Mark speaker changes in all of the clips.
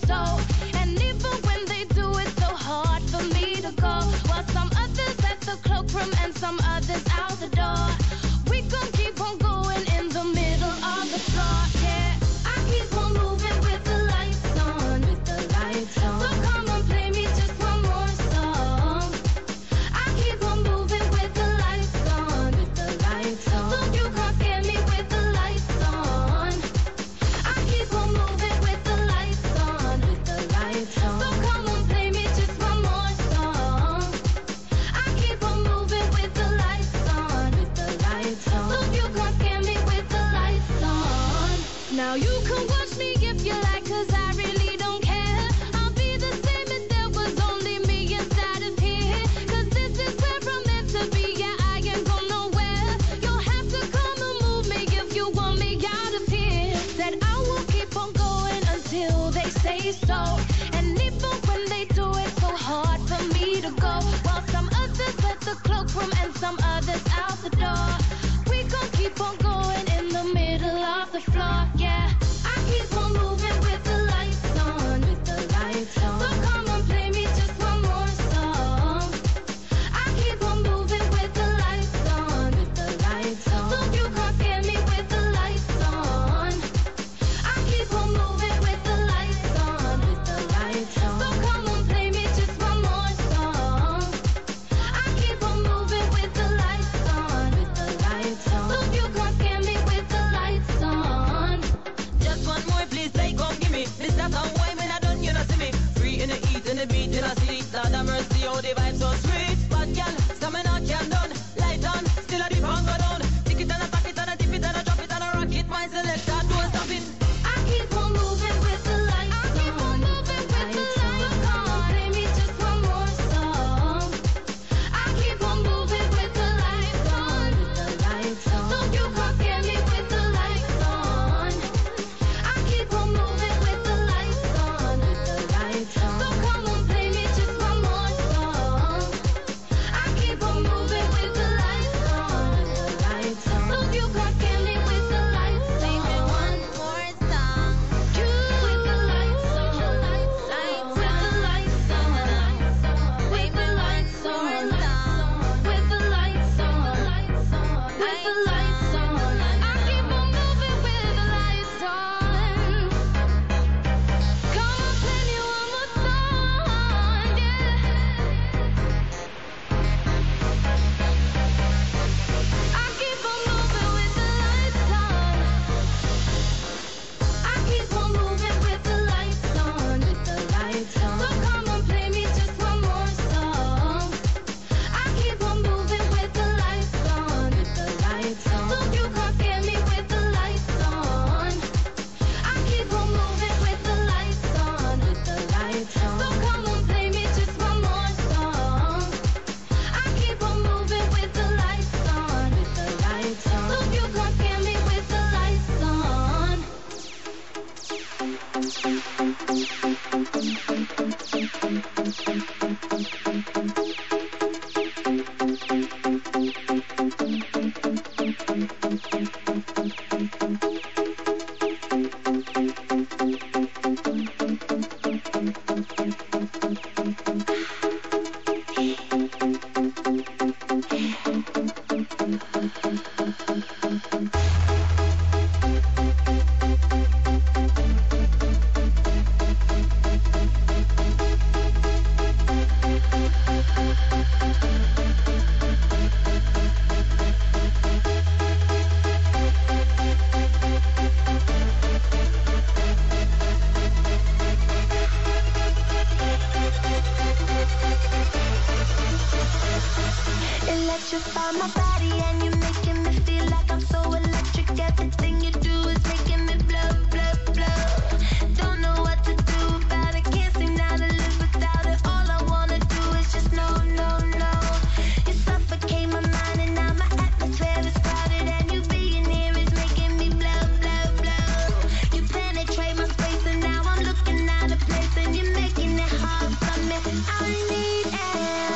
Speaker 1: so. And even when they do it so hard for me to go, while some others at the cloakroom and some others out the door, we gon' keep on going in the middle of the floor, yeah. I keep on moving with the lights on, with the lights on. So come on, play me just one more song. I keep on moving with the lights on, with the lights on. So you can't scare me with the lights on. I keep on moving with the lights on, with the lights on. So come on, play me just one more song. I keep on moving with the lights on, with the lights on. So you can't scare me with the lights on. Now you can watch me if you like, 'cause I really don't care. I'll be the same if there was only me inside of here. 'Cause this is where I'm meant to be, yeah, I ain't going nowhere. You'll have to come and move me if you want me out of here. Said I will keep on going until they say so. And even when they do it so hard for me to go, while some others at the cloakroom and some others out the door, we gon' keep on going in the middle of the floor, yeah. I keep on moving with the lights on, with the lights on. So come on, play me just one more song. I keep on moving with the lights on, with the lights on. So you can't scare me with the lights on. I keep on moving with the lights on, with the lights on. So come on, play me just one more song. I keep on moving with the lights on, with the lights on. So you can't scare me with the lights on.
Speaker 2: Just one more please, say come give me. This that and why when I done you not see me. Free in the heat and the beat in the city. Lord have mercy, oh the vibe so sweet. Bad girl, stamina can't done. Light on, still a deep and go down. Tick it and a pack it and a tip it and a drop it and a rock it. My selector, don't stop it.
Speaker 1: I keep on moving with the lights on. I keep on moving with the lights on. Play me just one more song. I keep on moving with the lights on, with the lights on. So you can't scare me with the lights on. I keep on moving with the lights on, with the lights on. So come on, play me just one more song. I keep on moving with the lights on, with the lights on. So you can't scare me with the lights on. Play me one more song. You with the lights on, with the lights on, with the lights on, with the lights on, with the lights on. I keep on moving with the lights on. Come on, play me one more song, yeah. I keep on moving with the lights on. I keep on moving with the lights on, with the lights on. So come on, play me just one more song. I keep on moving with the lights on, with the lights on. So you can't scare me with the lights on. I keep on moving with the lights on, with the lights on. So come on, play me just one more song. I keep on moving with the lights on, with the lights on. So you can't scare me with the lights on.
Speaker 3: Electrify my body and you're making me feel like I'm so electric. Everything you do is making me blow, blow, blow. Don't know what to do about it, can't seem now to live without it. All I wanna do is just no, no, no. You suffocate my mind and now my atmosphere is crowded. And you being here is making me blow, blow, blow. You penetrate my space and now I'm looking out of place. And you're making it hard for me. I need air.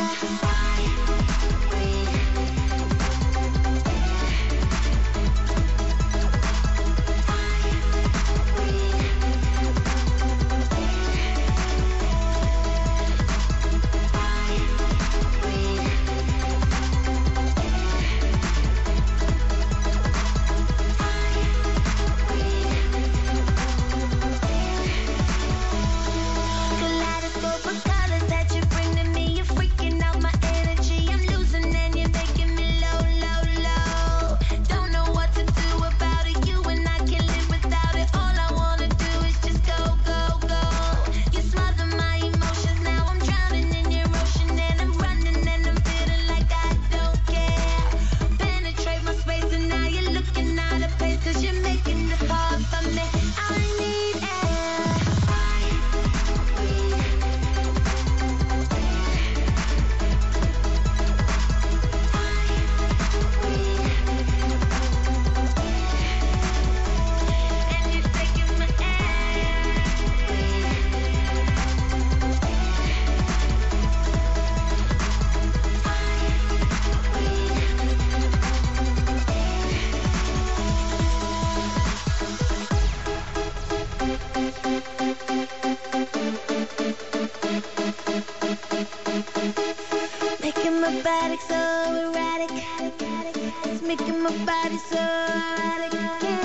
Speaker 3: like so erratic. It's making my body so erratic. Can't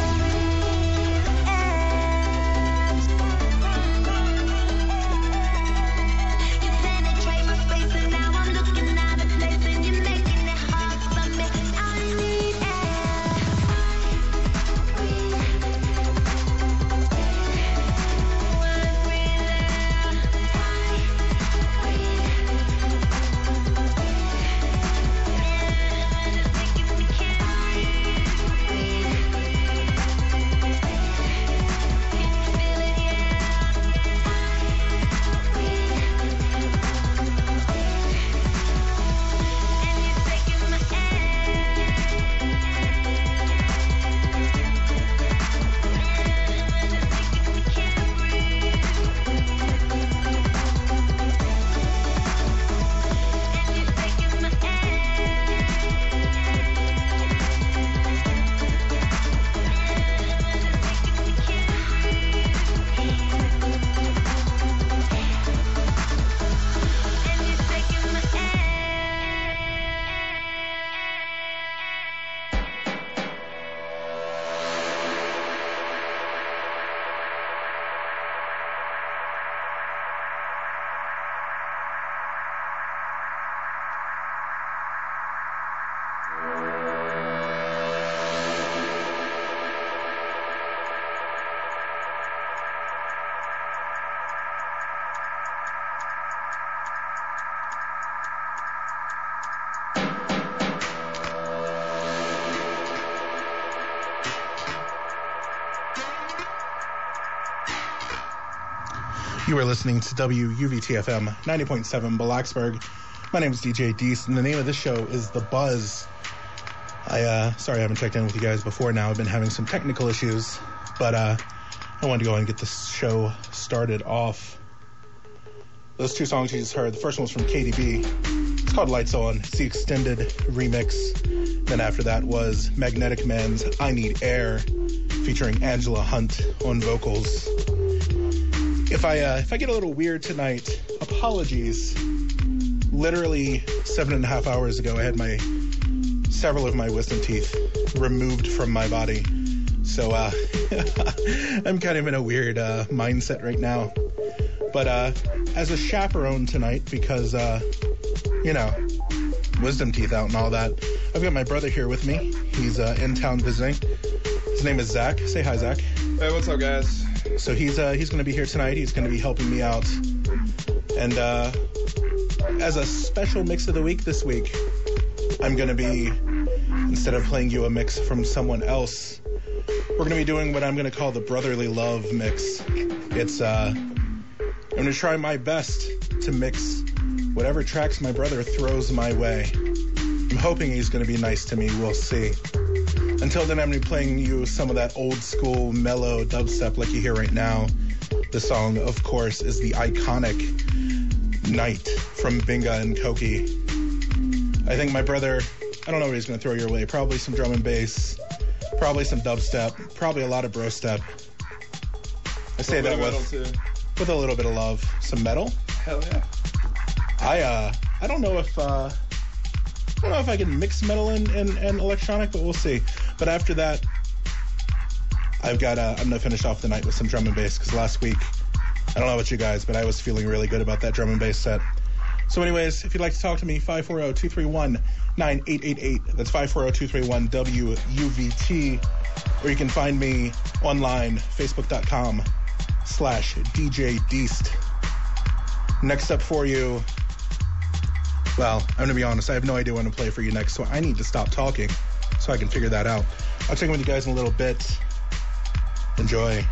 Speaker 3: breathe. You penetrate my space and now I'm looking out of place and you're making it hard for me. I need air. Wanna breathe air.
Speaker 4: You are listening to WUVT-FM 90.7 Blacksburg. My name is DJ Deast, and the name of this show is The Buzz. Sorry I haven't checked in with you guys before now. I've been having some technical issues, but I wanted to go ahead and get this show started off. Those two songs you just heard, the first one was from KDB. It's called Lights On. It's the extended remix. Then after that was Magnetic Man's I Need Air, featuring Angela Hunt on vocals. If I get a little weird tonight, apologies. Literally 7.5 hours ago, I had several of my wisdom teeth removed from my body. So I'm kind of in a weird mindset right now. But as a chaperone tonight, because, wisdom teeth out and all that, I've got my brother here with me. He's in town visiting. His name is Zach. Say hi, Zach.
Speaker 5: Hey, what's up, guys?
Speaker 4: So he's going to be here tonight. He's going to be helping me out. And as a special mix of the week this week, I'm going to be, instead of playing you a mix from someone else, we're going to be doing what I'm going to call the brotherly love mix. It's I'm going to try my best to mix whatever tracks my brother throws my way. I'm hoping he's going to be nice to me. We'll see. Until then, I'm going to be playing you some of that old school mellow dubstep like you hear right now. The song, of course, is the iconic Night from Binga and Koki. I think my brother, I don't know what he's going to throw your way. Probably some drum and bass, probably some dubstep, probably a lot of bro step. I say that with a little bit of love. Some metal?
Speaker 5: Hell yeah.
Speaker 4: I don't know if I can mix metal and electronic, but we'll see. But after that, I'm gonna finish off the night with some drum and bass, because last week, I don't know about you guys, but I was feeling really good about that drum and bass set. So anyways, if you'd like to talk to me, 540-231-9888. That's 540-231-WUVT. Or you can find me online, facebook.com/DJ Deast. Next up for you, well, I'm going to be honest, I have no idea what to play for you next, so I need to stop talking so I can figure that out. I'll check in with you guys in a little bit. Enjoy.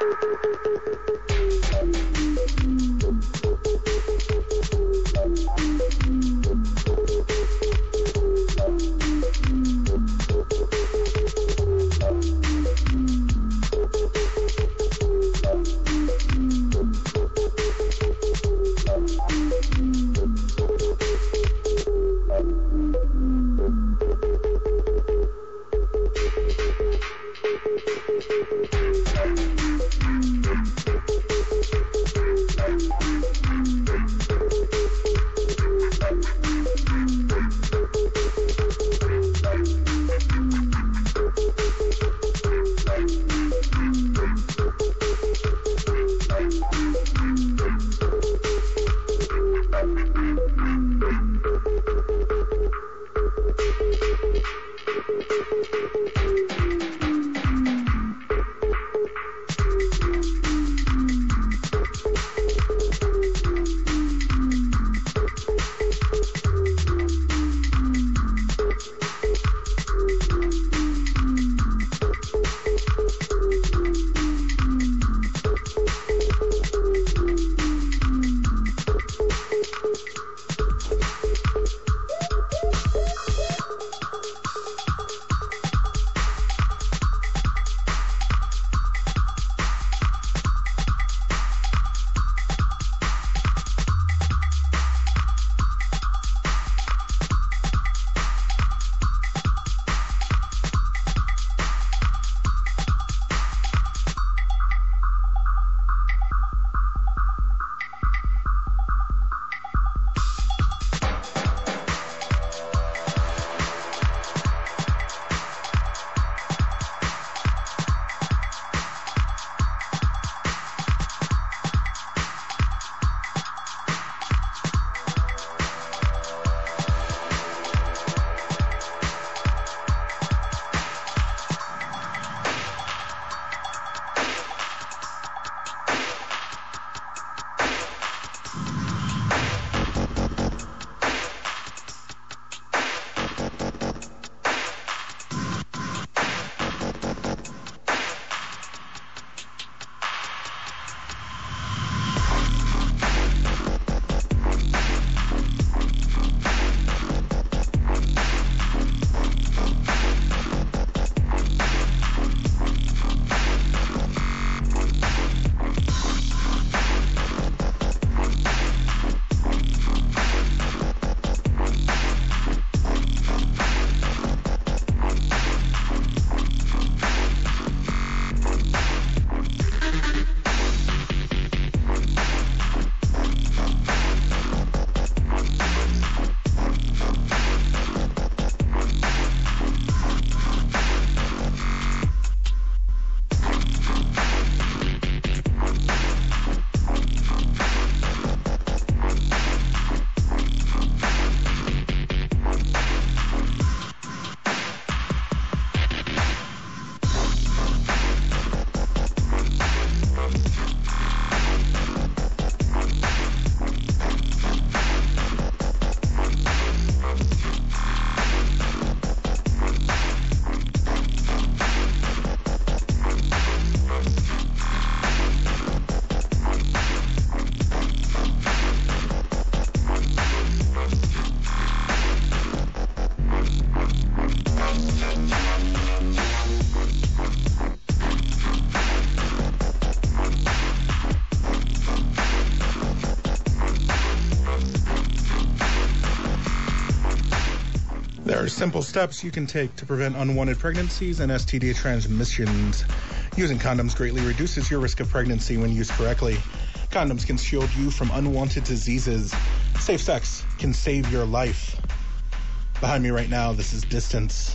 Speaker 4: There are simple steps you can take to prevent unwanted pregnancies and STD transmissions. Using condoms greatly reduces your risk of pregnancy when used correctly. Condoms can shield you from unwanted diseases. Safe sex can save your life. Behind me right now, this is Distance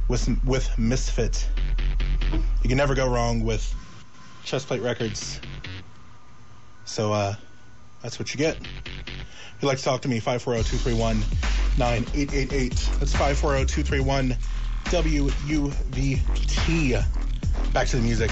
Speaker 4: with Misfit. You can never go wrong with Chestplate Records. So, that's what you get. If you'd like to talk to me, 540-231-9888. That's 540-231-WUVT. Back to the music.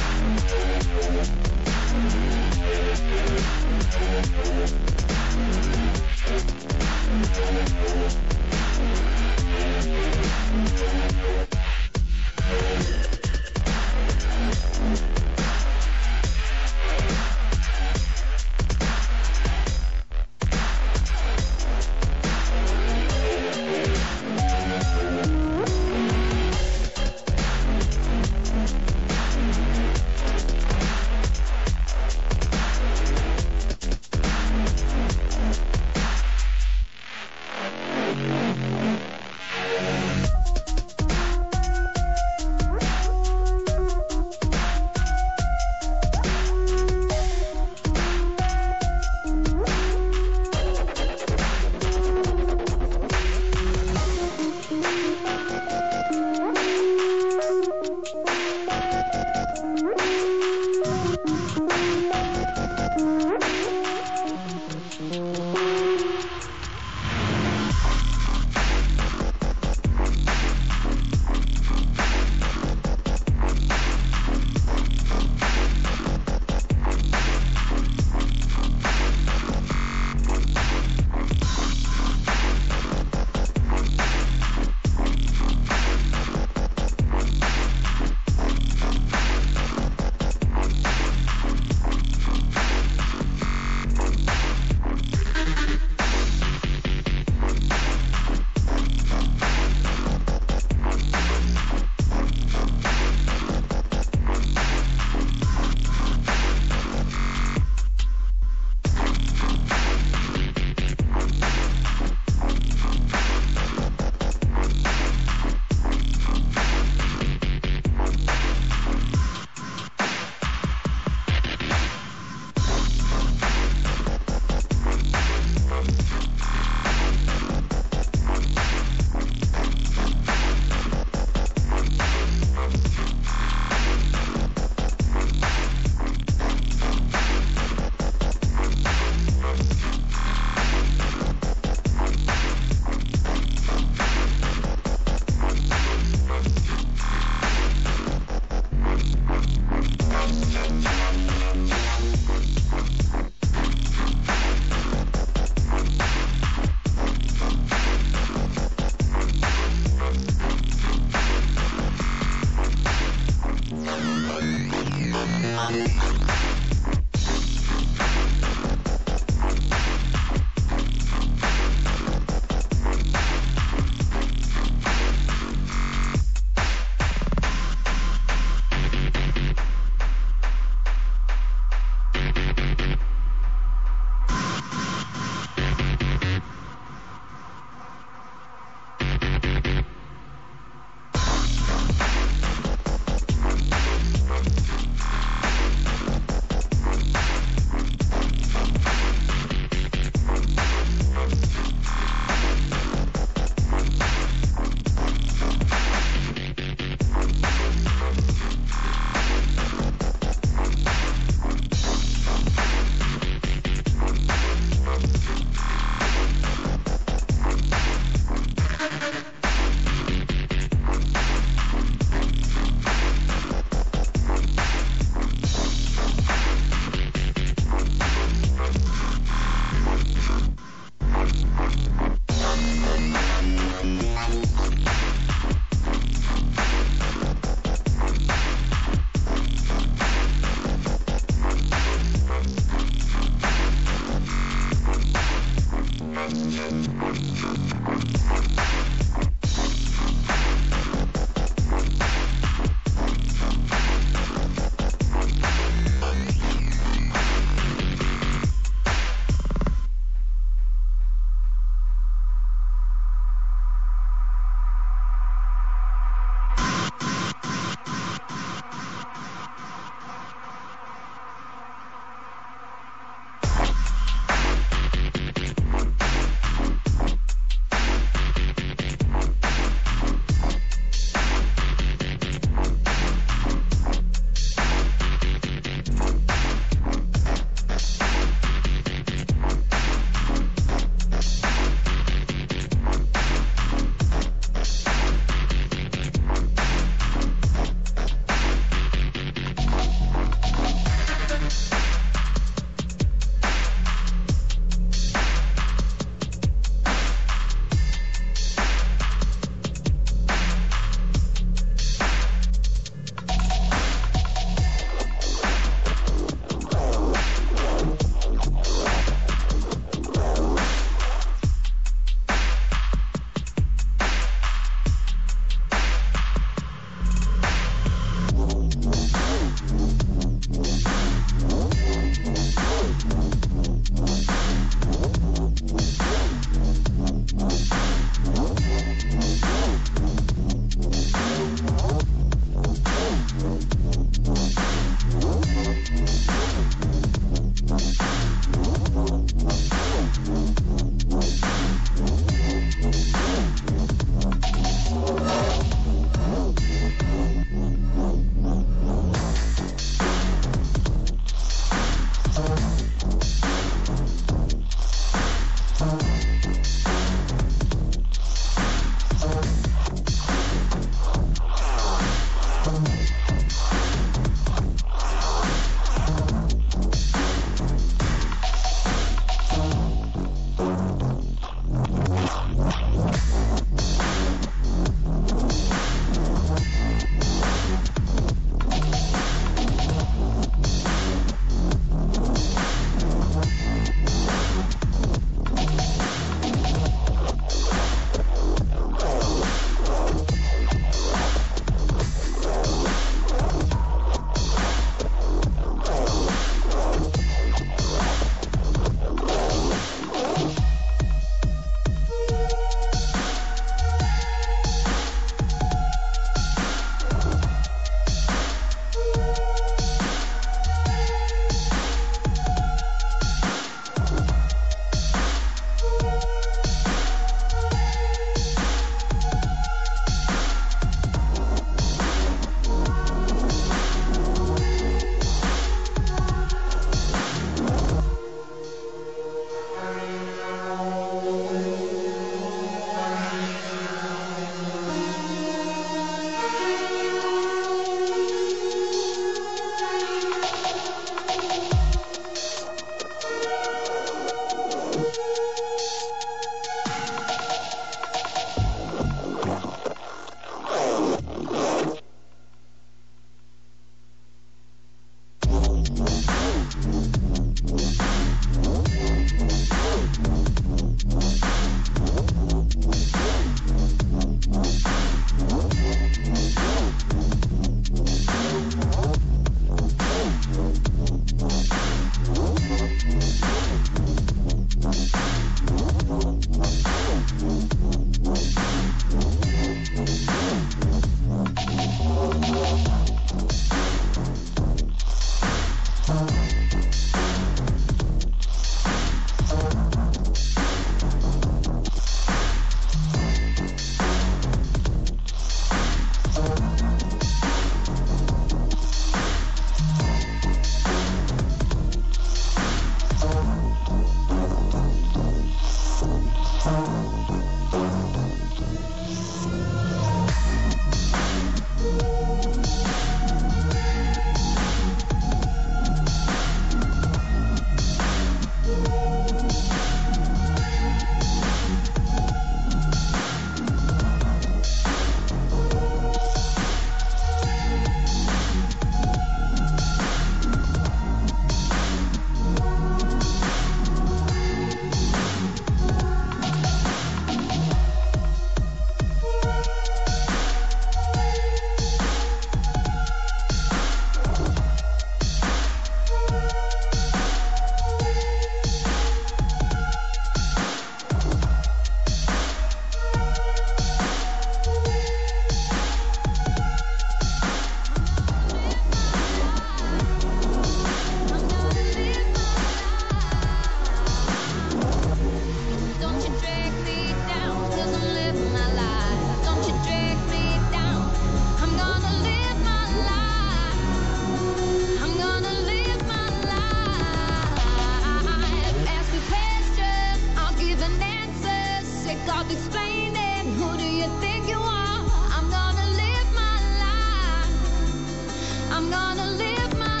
Speaker 3: stop explaining. Who do you think you are? I'm gonna live my life. I'm gonna live my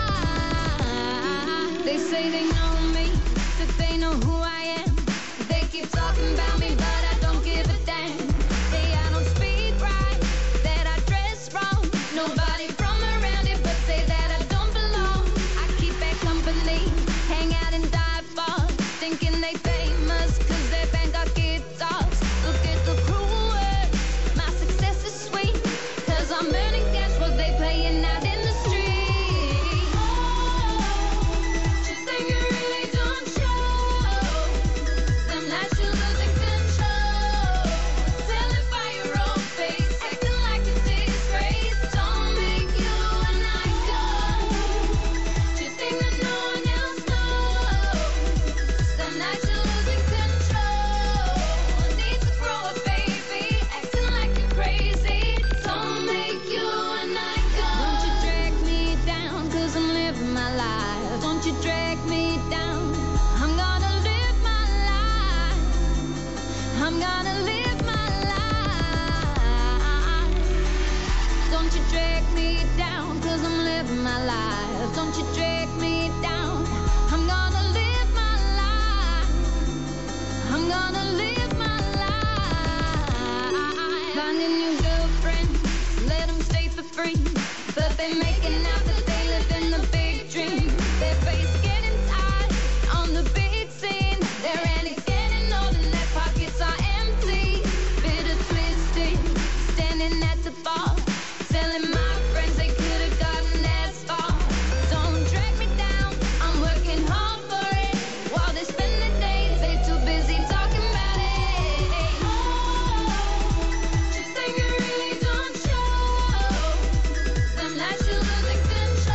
Speaker 3: life. They say they know me, that they know who I am. They keep talking about me, but I don't give a damn. Say I don't speak right, that I dress wrong. Nobody from around it but say that I don't belong. I keep bad company, hang out and dive bars, thinking they famous cause their band got guitars. Look at the cruel words, my success is sweet, cause I'm earning cash what they playing out in the street. You think you really don't show, some nights you're losing control. Selling by your own face, acting like a disgrace. Don't make you an icon. You think that no one else knows, some nights you're losing control. Need to grow up, baby, acting like you're crazy. Don't make you an icon. Don't you drag me down, cause I'm living my life. Don't you drag me down, I'm gonna live my life. I'm gonna live my life. Don't you drag me down, cause I'm living my life. Don't you drag me down, I'm gonna live my life. I'm gonna live my life. Find a new girlfriend, let them stay for free, but they making out that they live in the big dream. Their face getting tired on the big scene. Their antics getting old and their pockets are empty. Bitter twisted, standing at the bar, telling my friends they could have gotten as far. Don't drag me down, I'm working hard for it. While they spend the day, they too busy talking about it. You think you really don't show, some nights you're losing control.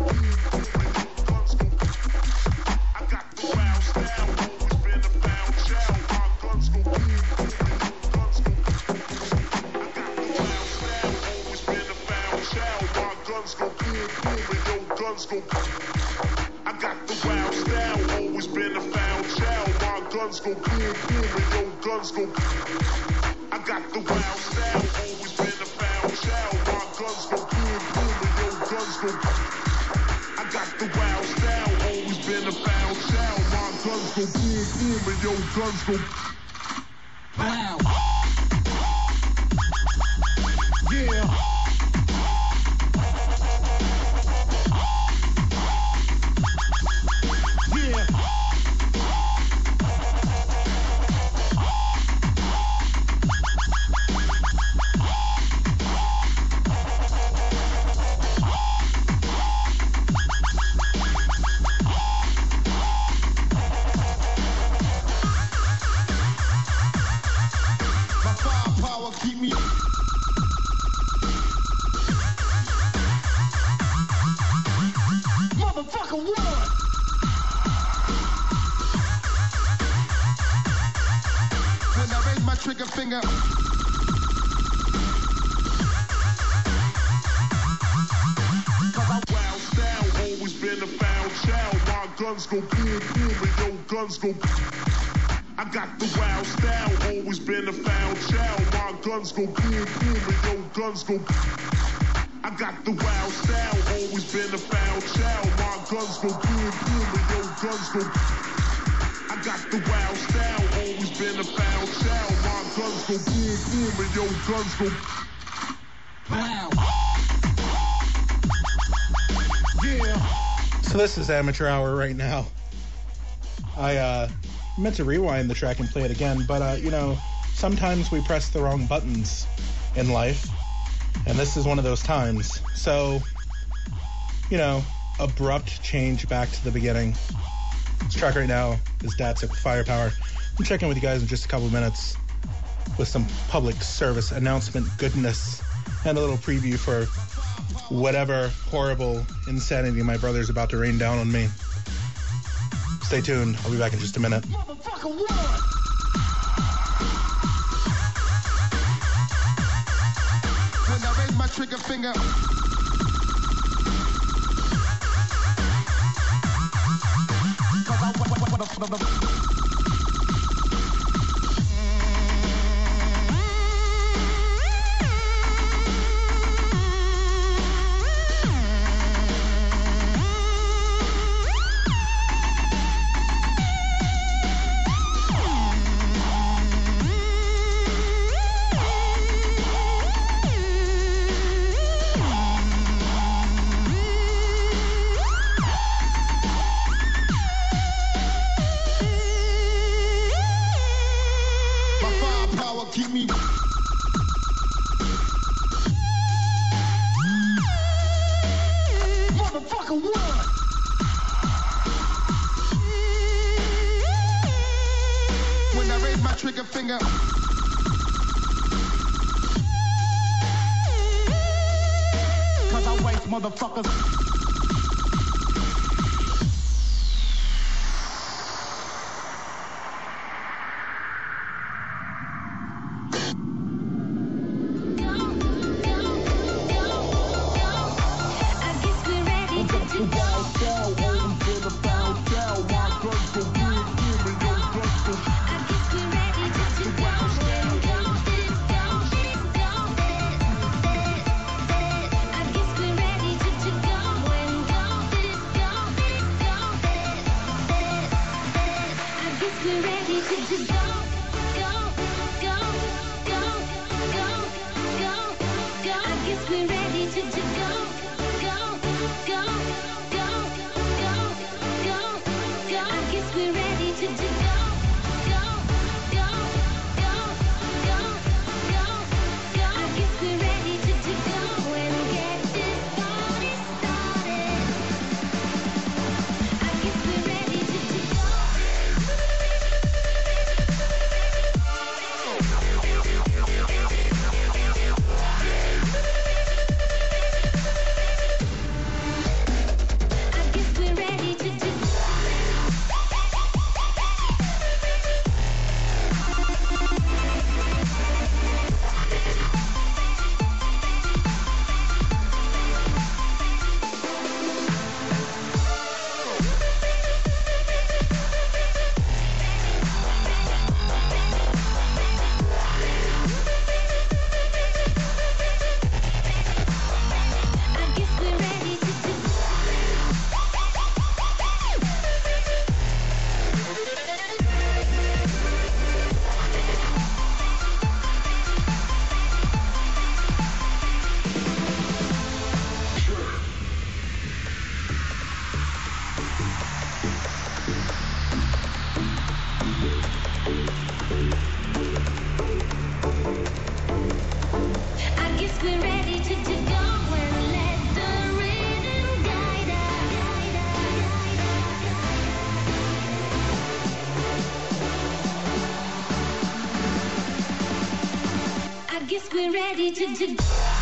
Speaker 4: So this is Amateur Hour right now. I meant to rewind the track and play it again, but you know, sometimes we press the wrong buttons in life, and this is one of those times. So, you know, abrupt change back to the beginning. This track right now is Datsik with Firepower. I'm checking with you guys in just a couple of minutes with some public service announcement goodness and a little preview for whatever horrible insanity my brother's about to rain down on me. Stay tuned. I'll be back in just a minute.
Speaker 5: Motherfucker, what? When I raise my trigger finger, keep me. Motherfucker, what? When I raise my trigger finger, cause I waste motherfuckers.
Speaker 3: guess we're ready to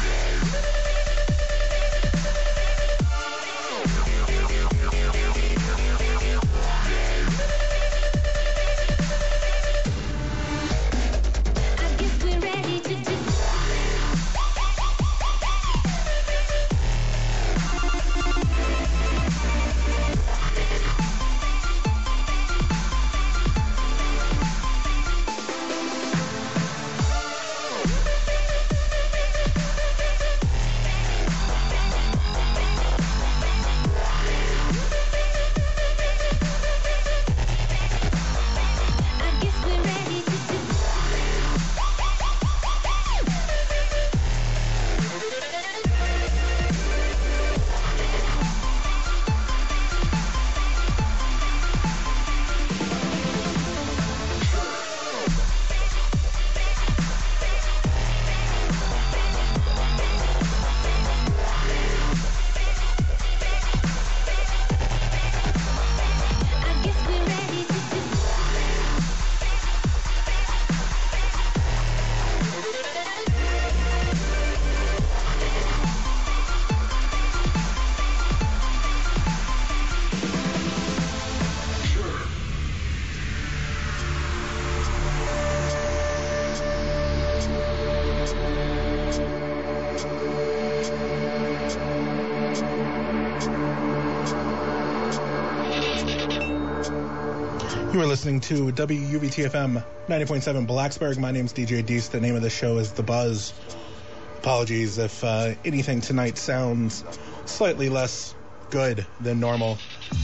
Speaker 4: You are listening to WUVTFM 90.7 Blacksburg. My name's DJ Deese. The name of the show is The Buzz. Apologies if anything tonight sounds slightly less good than normal.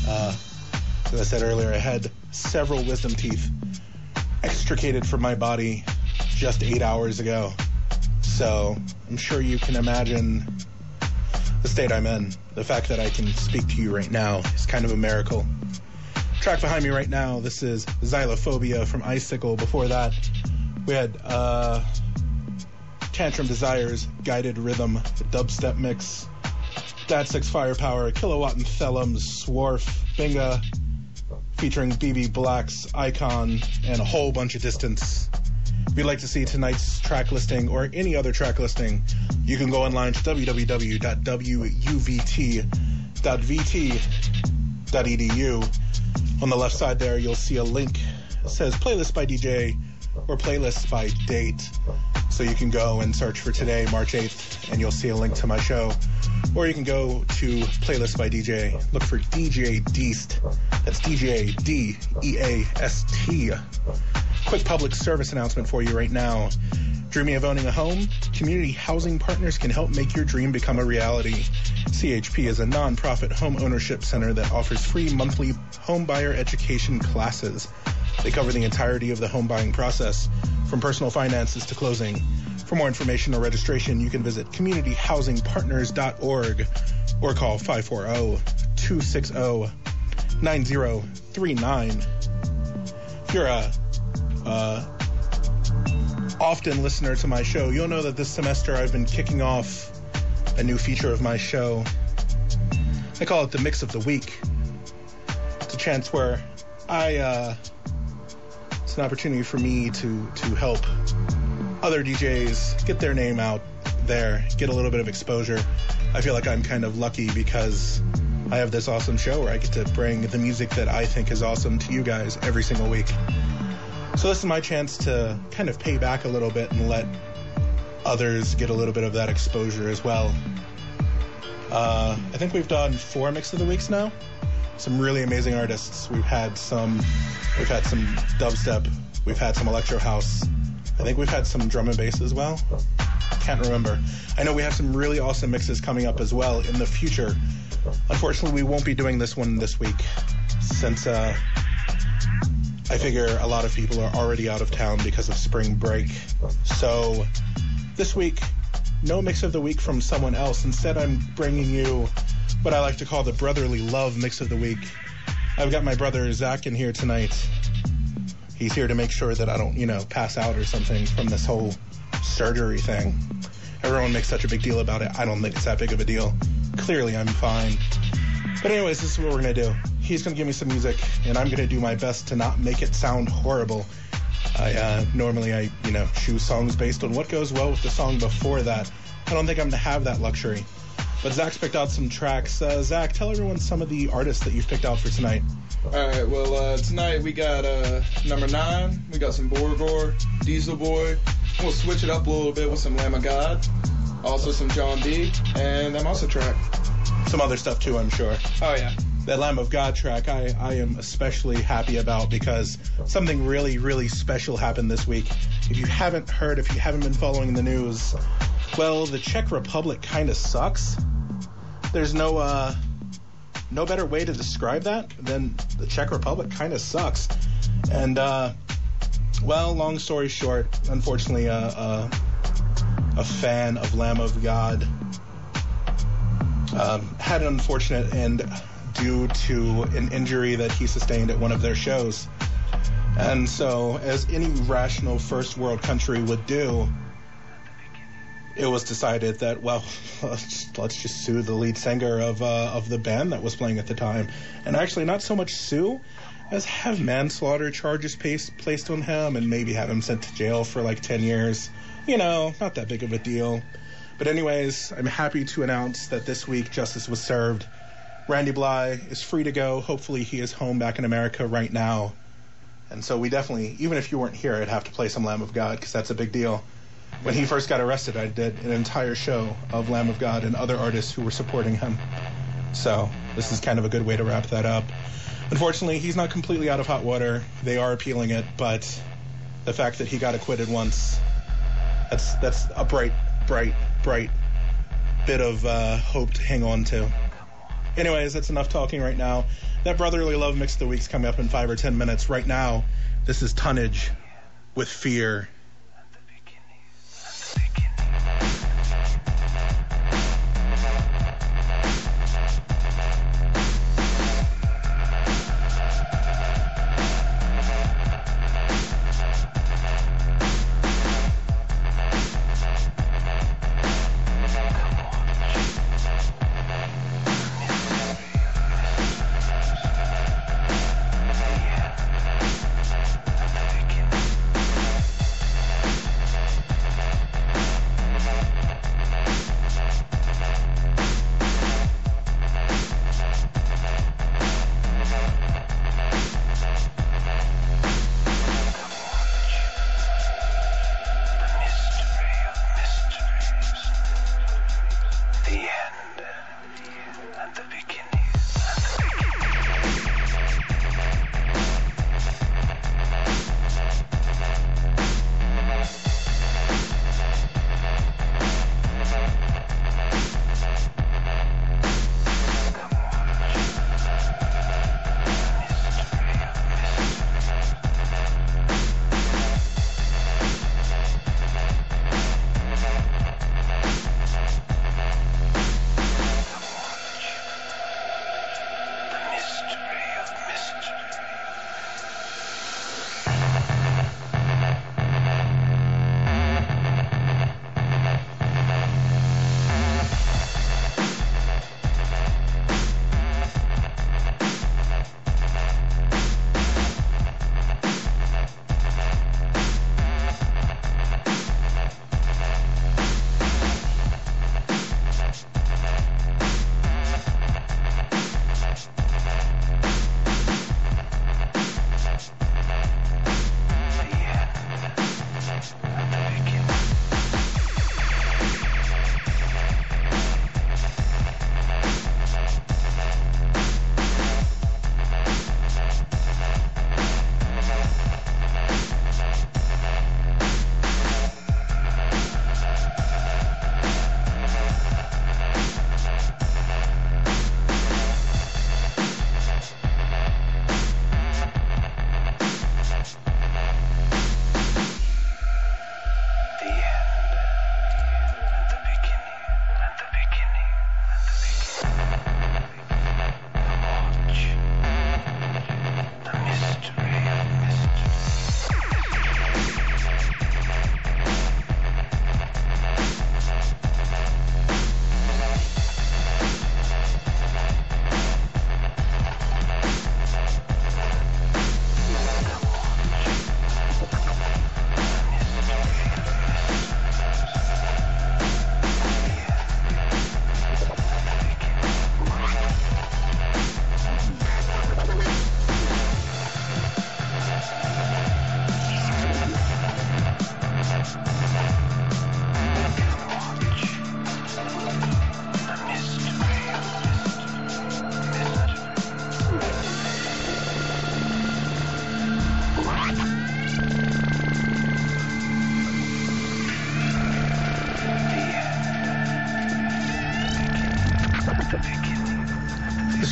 Speaker 4: As I said earlier, I had several wisdom teeth extricated from my body just 8 hours ago. So I'm sure you can imagine the state I'm in. The fact that I can speak to you right now is kind of a miracle. Track behind me right now, this is Xylophobia from Icicle. Before that, we had Tantrum Desires, Guided Rhythm, the dubstep mix, Dat 6 Firepower, Kilowatt and Thellums, Swarf, Binga, featuring BB Black's Icon, and a whole bunch of Distance. If you'd like to see tonight's track listing or any other track listing, you can go online to www.wuvt.vt.edu. On the left side there, you'll see a link that says Playlist by DJ or Playlist by Date. So you can go and search for today, March 8th, and you'll see a link to my show. Or you can go to Playlist by DJ, look for DJ Deast. That's DJ D-E-A-S-T. Quick public service announcement for you right now. Dreaming of owning a home? Community Housing Partners can help make your dream become a reality. CHP is a non-profit home ownership center that offers free monthly home buyer education classes. They cover the entirety of the home buying process, from personal finances to closing. For more information or registration, you can visit communityhousingpartners.org or call 540-260-9039. If you're a often listener to my show, you'll know that this semester I've been kicking off a new feature of my show. I call it the Mix of the Week. It's a chance where it's an opportunity for me to help other DJs get their name out there, get a little bit of exposure. I feel like I'm kind of lucky because I have this awesome show where I get to bring the music that I think is awesome to you guys every single week. So this is my chance to kind of pay back a little bit and let others get a little bit of that exposure as well. I think we've done 4 Mix of the Weeks now. Some really amazing artists. We've had some dubstep. We've had some electro house. I think we've had some drum and bass as well. Can't remember. I know we have some really awesome mixes coming up as well in the future. Unfortunately, we won't be doing this one this week since I figure a lot of people are already out of town because of spring break. So this week, no Mix of the Week from someone else. Instead, I'm bringing you what I like to call the Brotherly Love Mix of the Week. I've got my brother Zach in here tonight. He's here to make sure that I don't, pass out or something from this whole surgery thing. Everyone makes such a big deal about it. I don't think it's that big of a deal. Clearly, I'm fine. But anyways, this is what we're going to do. He's going to give me some music, and I'm going to do my best to not make it sound horrible. Normally I choose songs based on what goes well with the song before that. I don't think I'm going to have that luxury. But Zach's picked out some tracks. Zach, tell everyone some of the artists that you've picked out for tonight.
Speaker 6: All right, well, tonight we got number 9. We got some Borgore, Diesel Boy. We'll switch it up a little bit with some Lamb of God. Also some John B. And that Monster track.
Speaker 4: Some other stuff too, I'm sure.
Speaker 6: Oh, yeah.
Speaker 4: That Lamb of God track I am especially happy about because something really, really special happened this week. If you haven't heard, if you haven't been following the news, well, the Czech Republic kind of sucks. There's no better way to describe that than the Czech Republic kind of sucks. And, well, long story short, unfortunately, a fan of Lamb of God had an unfortunate end due to an injury that he sustained at one of their shows. And so, as any rational first world country would do, it was decided that, well, let's just sue the lead singer of the band that was playing at the time. And actually, not so much sue as have manslaughter charges placed on him and maybe have him sent to jail for like 10 years. Not that big of a deal. But anyways, I'm happy to announce that this week justice was served. Randy Bly is free to go. Hopefully he is home back in America right now. And so we definitely, even if you weren't here, I'd have to play some Lamb of God because that's a big deal. When he first got arrested, I did an entire show of Lamb of God and other artists who were supporting him. So this is kind of a good way to wrap that up. Unfortunately, he's not completely out of hot water. They are appealing it, but the fact that he got acquitted once, that's a bright bit of hope to hang on to. Anyways, that's enough talking right now. That Brotherly Love Mix of the Week's coming up in 5 or 10 minutes. Right now, this is Tonnage with Fear.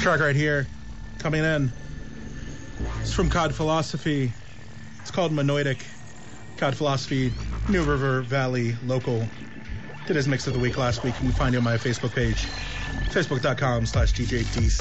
Speaker 4: track right here, coming in. It's from Cod Philosophy. It's called Monoidic. Cod Philosophy, New River Valley local. Did his mix of the week last week. You can find it on my Facebook page, facebook.com/DJ Deist.